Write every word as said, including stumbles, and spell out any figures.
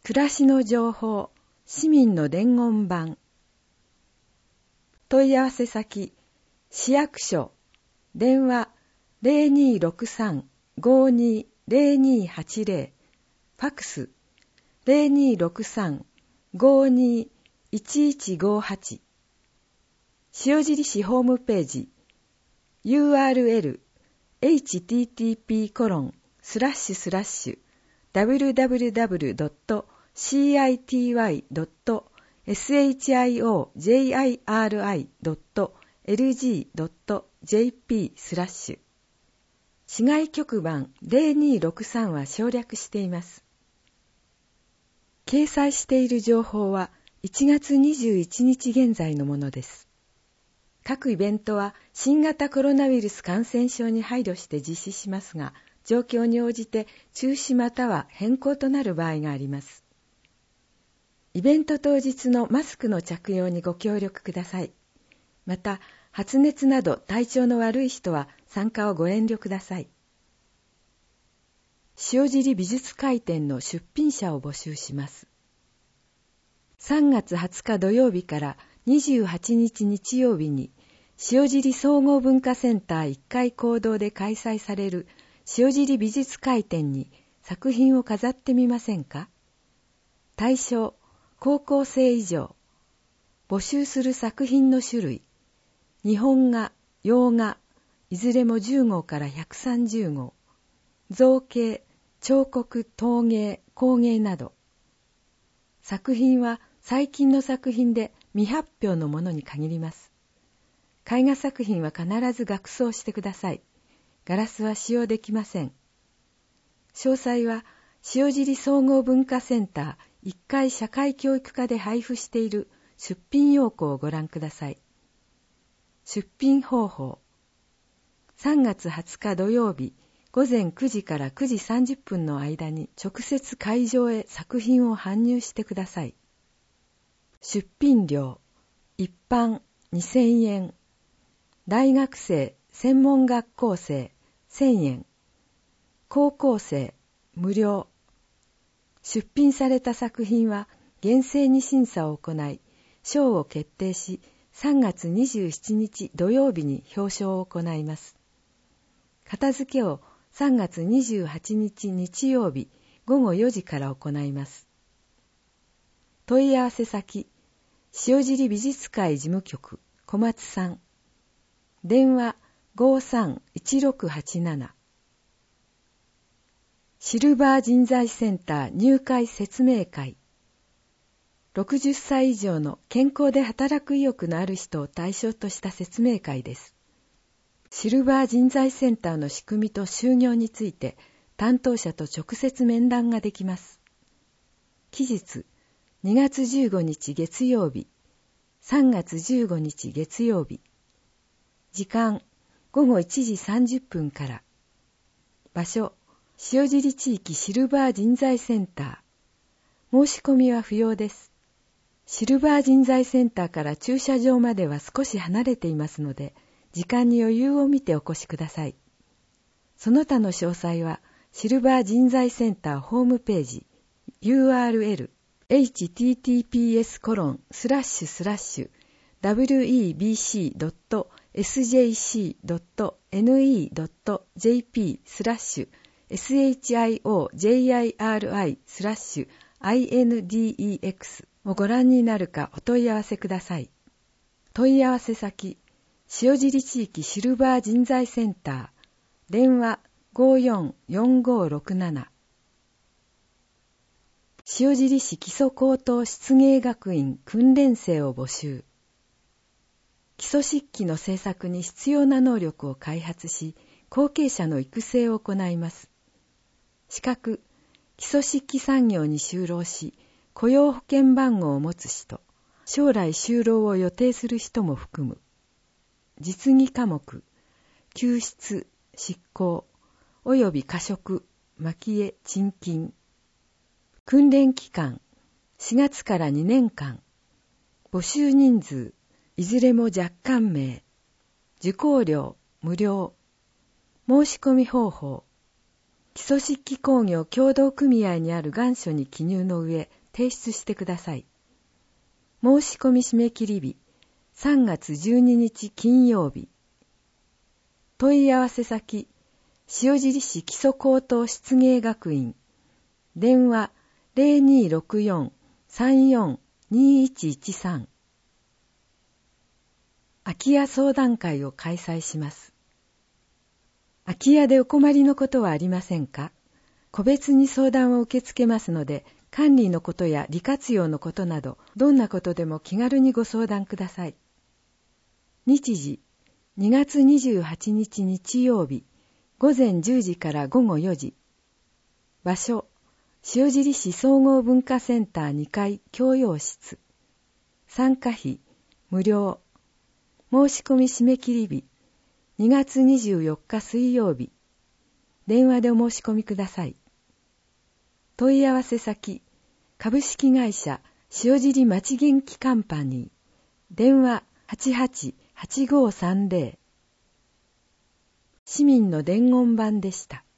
暮らしの情報、市民の伝言板。問い合わせ先、市役所、電話 ゼロにーろくさん ごーにーゼロにーはちゼロ、ファックス ゼロにーろくさん ごーにーいちいちごーはち、塩尻市ホームページ ユーアールエル エイチティーティーピー コロン スラッシュスラッシュ ダブリューダブリューダブリュー ドット シーアイティーワイ ドット ショジリ ドット エルジー ドット ジェーピー スラッシュ市外局番ゼロにーろくさんは省略しています。掲載している情報はいちがつにじゅういちにち現在のものです。各イベントは新型コロナウイルス感染症に配慮して実施しますが、状況に応じて中止または変更となる場合があります。イベント当日のマスクの着用にご協力ください。また、発熱など体調の悪い人は参加をご遠慮ください。塩尻美術会展の出品者を募集します。さんがつはつか土曜日からにじゅうはちにち日曜日に塩尻総合文化センターいっかい講堂で開催される塩尻美術会展に作品を飾ってみませんか？対象、高校生以上。募集する作品の種類、日本画、洋画、いずれもじゅうごうからひゃくさんじゅうごう、造形、彫刻、陶芸、工芸など。作品は最近の作品で未発表のものに限ります。絵画作品は必ず額装してください。ガラスは使用できません。詳細は塩尻総合文化センターいっかい社会教育課で配布している出品要項をご覧ください。出品方法。さんがつはつか土曜日ごぜんくじからくじさんじゅっぷんの間に直接会場へ作品を搬入してください。出品料。一般にせんえん。大学生、専門学校生せんえん。高校生無料。出品された作品は厳正に審査を行い、賞を決定し、さんがつにじゅうしちにち土曜日に表彰を行います。片付けをさんがつにじゅうはちにち日曜日ごごよじから行います。問い合わせ先、塩尻美術会事務局小松さん。電話 ごーさんいちろくはちなな。シルバー人材センター入会説明会。ろくじゅっさい以上の健康で働く意欲のある人を対象とした説明会です。シルバー人材センターの仕組みと就業について担当者と直接面談ができます。期日、にがつじゅうごにち月曜日、さんがつじゅうごにち月曜日。時間、ごごいちじさんじゅっぷんから。場所、塩尻地域シルバー人材センター。申し込みは不要です。シルバー人材センターから駐車場までは少し離れていますので、時間に余裕を見てお越しください。その他の詳細は、シルバー人材センターホームページ、ユーアールエル、エイチティーティーピーエス コロン、スラッシュスラッシュ、ダブリューイービーシー ドット エスジェーシー ドット エヌイー ドット ジェーピー スラッシュ、ショジリ スラッシュ アイエヌディーイーエックス をご覧になるかお問い合わせください。問い合わせ先、塩尻地域シルバー人材センター、電話 ごーよんよんごーろくなな。塩尻市基礎高等漆芸学院訓練生を募集。基礎漆器の製作に必要な能力を開発し、後継者の育成を行います。資格、基礎漆器産業に就労し、雇用保険番号を持つ人、将来就労を予定する人も含む。実技科目、救出、執行、および過食、蒔絵、沈金。訓練期間、しがつからにねんかん。募集人数、いずれも若干名。受講料、無料。申し込み方法。基基礎漆器工業協同組合にある願書に記入の上、提出してください。申し込み締め切り日、さんがつじゅうににち金曜日。問い合わせ先、塩尻市基礎高等漆芸学院。電話 ゼロにーろくよん さんよん にーいちいちさん。空き家相談会を開催します。空き家でお困りのことはありませんか？個別に相談を受け付けますので、管理のことや利活用のことなど、どんなことでも気軽にご相談ください。日時、にがつにじゅうはちにち日曜日、ごぜんじゅうじからごごよじ。場所、塩尻市総合文化センターにかい教養室。参加費、無料。申し込み締め切り日、にがつにじゅうよっか水曜日。電話でお申し込みください。問い合わせ先、株式会社塩尻町元気カンパニー。電話 はちはちはちごーさんぜろ。市民の伝言板でした。